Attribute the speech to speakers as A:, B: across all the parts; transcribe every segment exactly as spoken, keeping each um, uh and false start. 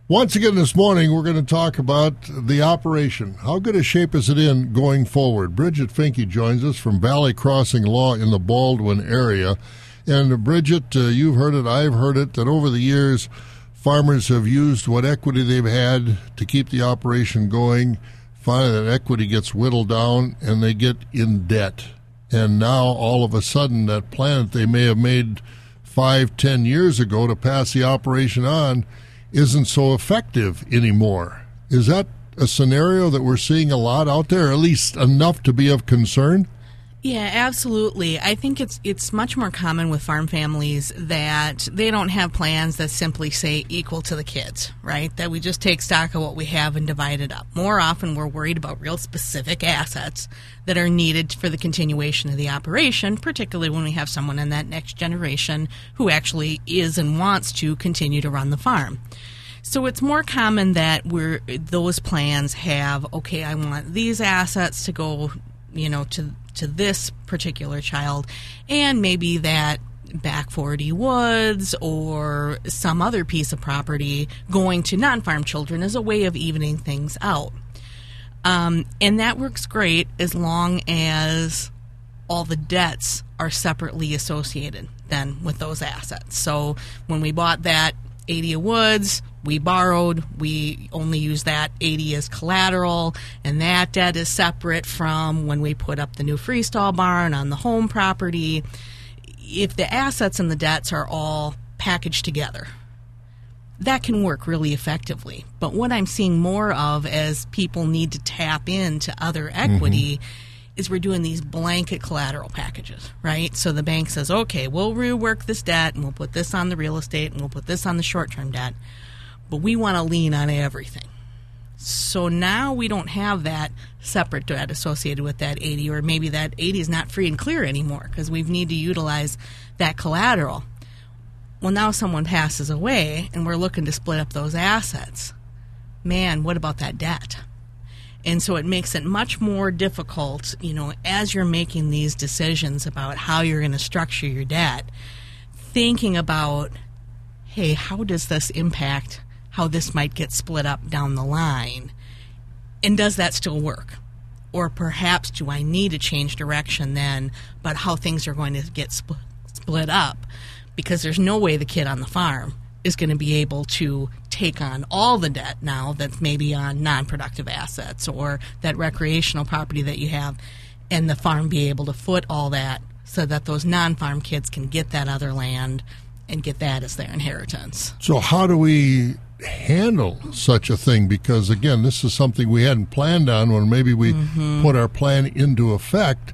A: Once again this morning, we're going to talk about the operation. How good a shape is it in going forward? Bridget Finke joins us from Valley Crossing Law in the Baldwin area. And Bridget, uh, you've heard it, I've heard it, that over the years, farmers have used what equity they've had to keep the operation going. Finally, that equity gets whittled down, and they get in debt. And now, all of a sudden, that plan that they may have made five, ten years ago to pass the operation on isn't so effective anymore. Is that a scenario that we're seeing a lot out there, or at least enough to be of concern?
B: Yeah, absolutely. I think it's it's much more common with farm families that they don't have plans that simply say equal to the kids, right? That we just take stock of what we have and divide it up. More often we're worried about real specific assets that are needed for the continuation of the operation, particularly when we have someone in that next generation who actually is and wants to continue to run the farm. So it's more common that we're those plans have, okay, I want these assets to go, you know, to to this particular child, and maybe that back forty woods or some other piece of property going to non-farm children as a way of evening things out. Um, and that works great as long as all the debts are separately associated then with those assets. So when we bought that eighty of woods, we borrowed, we only use that eighty as collateral, and that debt is separate from when we put up the new freestall barn on the home property. If the assets and the debts are all packaged together, that can work really effectively. But what I'm seeing more of as people need to tap into other equity mm-hmm. is we're doing these blanket collateral packages, right? So the bank says, okay, we'll rework this debt, and we'll put this on the real estate, and we'll put this on the short-term debt, but we want to lean on everything. So now we don't have that separate debt associated with that eighty, or maybe that eighty is not free and clear anymore because we need to utilize that collateral. Well, now someone passes away, and we're looking to split up those assets. Man, what about that debt? And so it makes it much more difficult, you know, as you're making these decisions about how you're going to structure your debt, thinking about, hey, how does this impact how this might get split up down the line? And does that still work? Or perhaps do I need to change direction then, but how things are going to get split, split up? Because there's no way the kid on the farm is going to be able to take on all the debt now that's maybe on non-productive assets or that recreational property that you have, and the farm be able to foot all that so that those non-farm kids can get that other land and get that as their inheritance.
A: So how do we handle such a thing? Because, again, this is something we hadn't planned on when maybe we mm-hmm. put our plan into effect.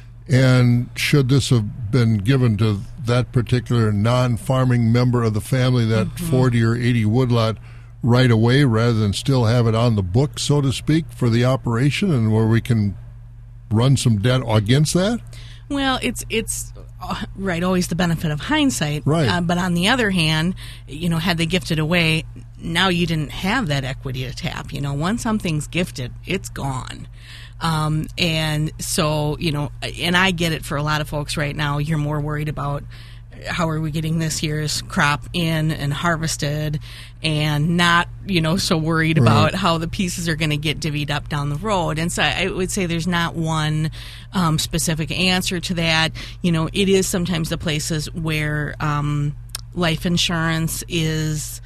A: And should this have been given to that particular non-farming member of the family, that mm-hmm. forty or eighty woodlot, right away rather than still have it on the book, so to speak, for the operation, and where we can run some debt against that?
B: Well, it's it's uh, right, always the benefit of hindsight.
A: Right.
B: Uh, but on the other hand, you know, had they gifted away, now you didn't have that equity to tap. You know, once something's gifted, it's gone. Um, and so, you know, and I get it for a lot of folks right now, you're more worried about how are we getting this year's crop in and harvested, and not, you know, so worried
A: right.
B: about how the pieces are going to get divvied up down the road. And so I would say there's not one um, specific answer to that. You know, it is sometimes the places where um, life insurance is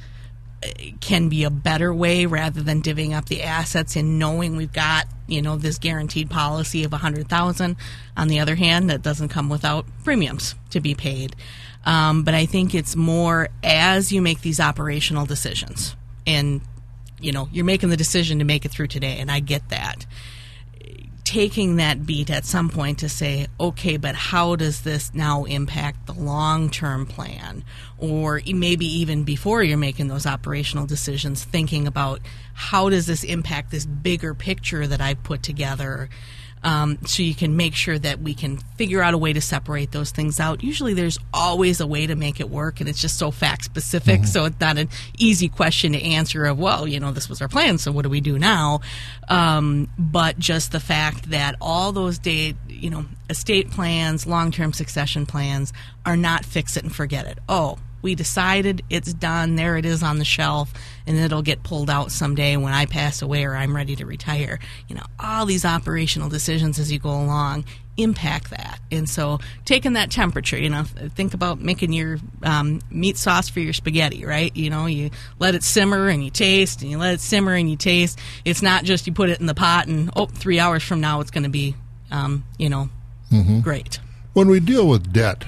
B: can be a better way rather than divvying up the assets and knowing we've got, you know, this guaranteed policy of one hundred thousand dollars. On the other hand, that doesn't come without premiums to be paid. Um, but I think it's more as you make these operational decisions, and, you know, you're making the decision to make it through today, and I get that. Taking that beat at some point to say, okay, but how does this now impact the long-term plan? Or maybe even before you're making those operational decisions, thinking about how does this impact this bigger picture that I've put together, um, so you can make sure that we can figure out a way to separate those things out. Usually there's always a way to make it work, and it's just so fact-specific, mm-hmm. so it's not an easy question to answer of, well, you know, this was our plan, so what do we do now? Um, but just the fact that all those date, you know, estate plans, long-term succession plans are not fix it and forget it. Oh, We decided, it's done, there it is on the shelf, and it'll get pulled out someday when I pass away or I'm ready to retire. You know, all these operational decisions as you go along impact that. And so taking that temperature, you know, think about making your um, meat sauce for your spaghetti, right? You know, you let it simmer and you taste, and you let it simmer and you taste. It's not just you put it in the pot and, oh, three hours from now it's going to be, um, you know, mm-hmm. great.
A: When we deal with debt,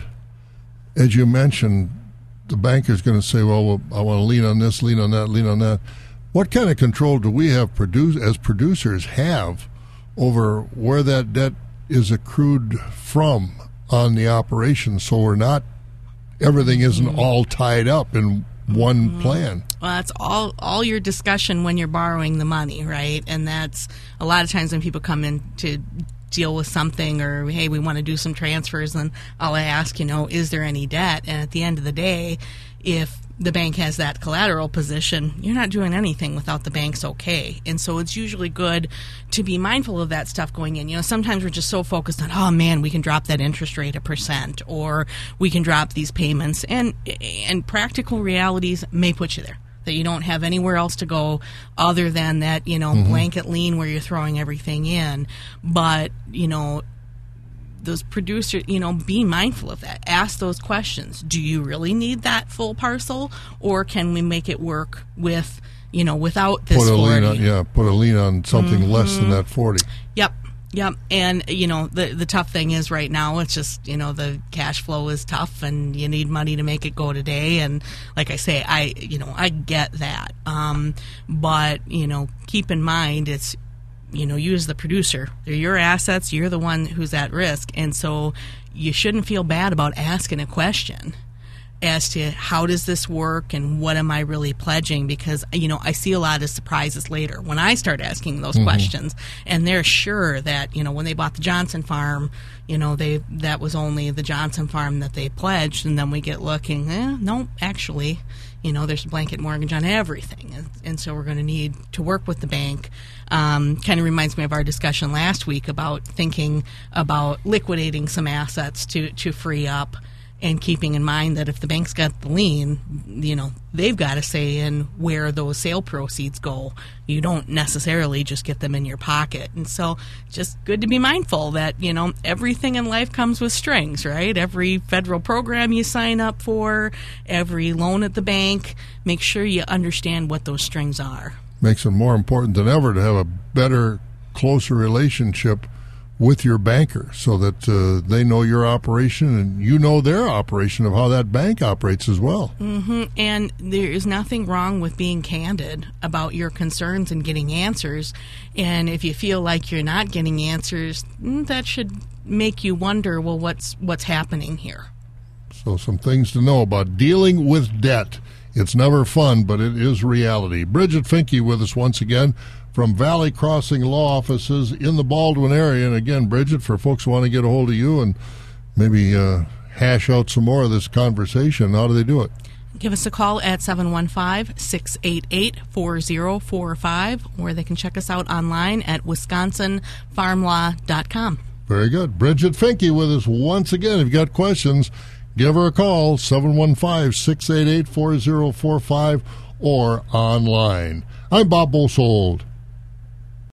A: as you mentioned, the banker's going to say, well, I want to lean on this, lean on that, lean on that. What kind of control do we have produce, as producers have over where that debt is accrued from on the operation, so we're not, everything isn't mm-hmm. all tied up in one mm-hmm. plan?
B: Well, that's all all your discussion when you're borrowing the money, right? And that's a lot of times when people come in to deal with something, or hey, we want to do some transfers, and I'll ask, you know, is there any debt? And at the end of the day, if the bank has that collateral position, you're not doing anything without the bank's okay. And so it's usually good to be mindful of that stuff going in. You know, sometimes we're just so focused on, oh man, we can drop that interest rate a percent, or we can drop these payments, and and practical realities may put you there, that you don't have anywhere else to go other than that, you know, mm-hmm. blanket lien where you're throwing everything in. But, you know, those producers, you know, be mindful of that. Ask those questions. Do you really need that full parcel, or can we make it work with, you know, without this
A: put a
B: forty?
A: Lien on, yeah, put a lien on something mm-hmm. less than that forty.
B: Yep. Yep, and you know the the tough thing is right now it's just, you know, the cash flow is tough and you need money to make it go today, and like I say, I you know I get that, um, but you know keep in mind it's, you know, you as the producer, they're your assets, you're the one who's at risk, and so you shouldn't feel bad about asking a question as to how does this work and what am I really pledging, because, you know, I see a lot of surprises later when I start asking those mm-hmm. questions, and they're sure that, you know, when they bought the Johnson farm, you know, they that was only the Johnson farm that they pledged, and then we get looking, eh, no, actually, you know, there's a blanket mortgage on everything, and, and so we're going to need to work with the bank. Um, kind of reminds me of our discussion last week about thinking about liquidating some assets to, to free up, and keeping in mind that if the bank's got the lien, you know, they've got to say in where those sale proceeds go. You don't necessarily just get them in your pocket. And so just good to be mindful that, you know, everything in life comes with strings, right? Every federal program you sign up for, every loan at the bank, make sure you understand what those strings are.
A: Makes it more important than ever to have a better, closer relationship with your banker, so that uh, they know your operation and you know their operation of how that bank operates as well.
B: Mm-hmm. And there is nothing wrong with being candid about your concerns and getting answers. And if you feel like you're not getting answers, that should make you wonder, well, what's what's happening here?
A: So some things to know about dealing with debt. It's never fun, but it is reality. Bridget Finke with us once again from Valley Crossing Law Offices in the Baldwin area. And again, Bridget, for folks who want to get a hold of you and maybe uh, hash out some more of this conversation, how do they do it?
B: Give us a call at seven one five, six eight eight, four zero four five, or they can check us out online at wisconsin farm law dot com.
A: Very good. Bridget Finke with us once again. If you've got questions, give her a call, seven one five, six eight eight, four zero four five, or online. I'm Bob Bosold.